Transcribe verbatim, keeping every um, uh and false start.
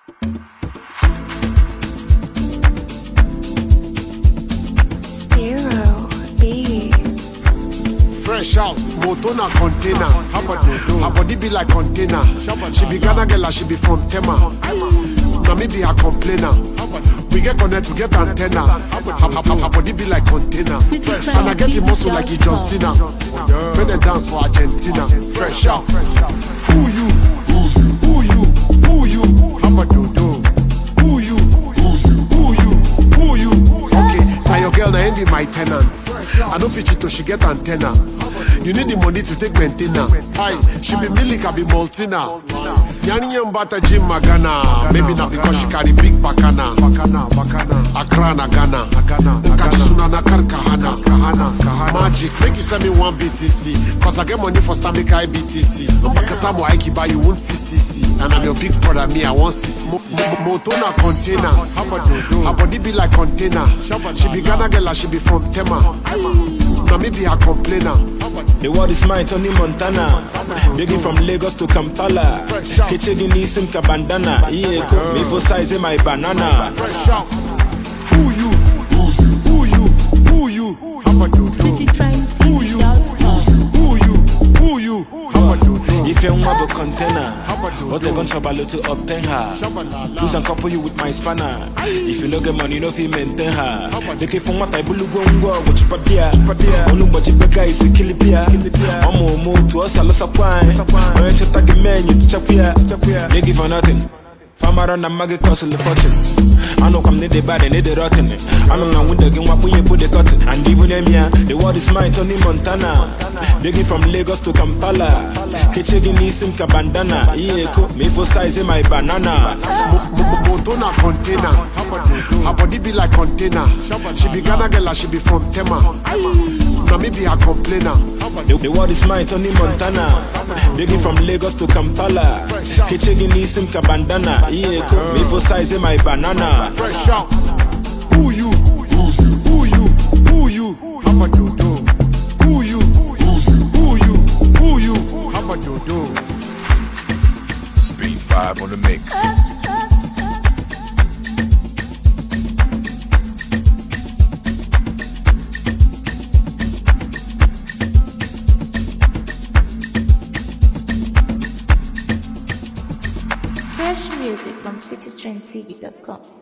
Fresh out, Motona container. Her body be like container. She be Ghana girl, she be from Tema. Now me be her complainer. We get connect, we get antenna. Her, her, her, her body be like container. And I get the muscle like a John Cena. When they dance for Argentina. Fresh out. Who you? Who you? Who you? Who you? Who you? Who you? Who you? Okay, now your girl now be my tenant. I don't fit you to she get antenna. You need the money to take maintenance. Hi, she be Milik, I be Maltina. Yani Yambata Jim Magana. Maybe not because she carry big bakana. Accra na Ghana. Kajisuna na Karkahana. Magic, make you send me one B T C. Cause I get money for Stanbic I B T C. I'm back a Samu Aiki buy you one C C C. And I'm your big brother, me I want C C C. Motona container. Her body be like container. She be Ghana girl, she be from Tema. Now me be her complainer. The world is mine, Tony Montana. Begging from Lagos to Kampala. Kitchegin Nisim Kabandana. Yeah, cool. Me for size in my banana. Who you? Who you? Who you? City Train T V. Who you? Who you? If you want a container, what they gonna trouble to obtain her? Lose and couple you with my spanner. If you no get money, no fee maintain her. They keep from what I believe go which padia. Only what you beg is a kilipia. I'm more to us a loss of wine. When you tag a man, you chapia. They give her nothing. Farmer and Maggie Castle the fortune. I know come need the bad and need the rotten. I know now with the game what we put the cotton. And even them here, the world is mine, Tony Montana. Begging from Lagos to Kampala. Kitchegin Nisim Kabandana. Yeah, cool. Me for size in my banana. Motona container. Her body be like container. She be Ghana girl, she be from Tema. Now me be her complainer. The, the world is mine, Tony Montana. Begging from Lagos to Kampala. Kitchegin Nisim Kabandana. Yeah, cool. Me for size in my banana. Fresh out. Who you? Who you? Who you? Who you? Who you? Who you? How much you do? Speed five on the mix. Fresh music from city train T V dot com.